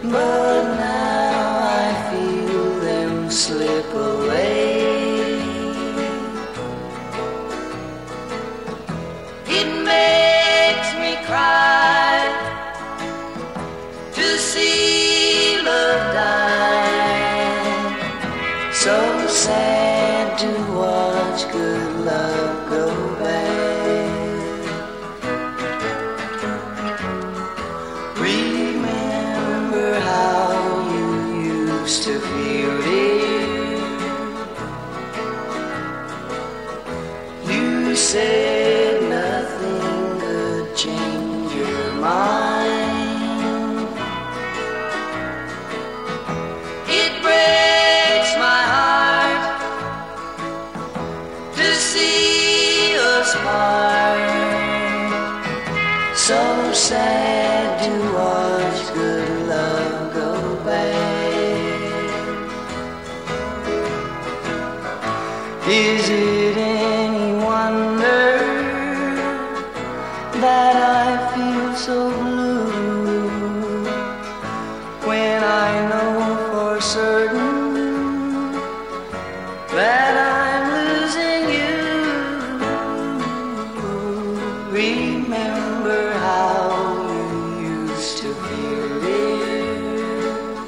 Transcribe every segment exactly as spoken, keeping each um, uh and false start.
but now I feel them slip away. It makes me cry to see love die. So sad to watch good love go bad. Remember how you used to feel it. You said nothing could change your mind. It breaks my heart to see us part. So sad to watch good love go bad. Is it any wonder that I feel so blue when I know for certain that I'm losing you? Remember how you used to feel it.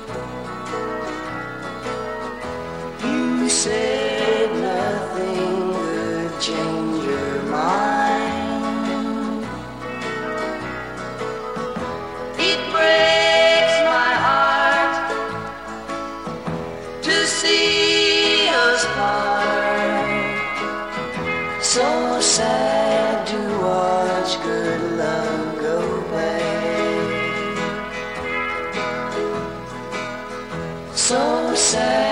You said nothing would change your mind. It breaks my heart to see us part. So sad to watch good love go bad. So sad.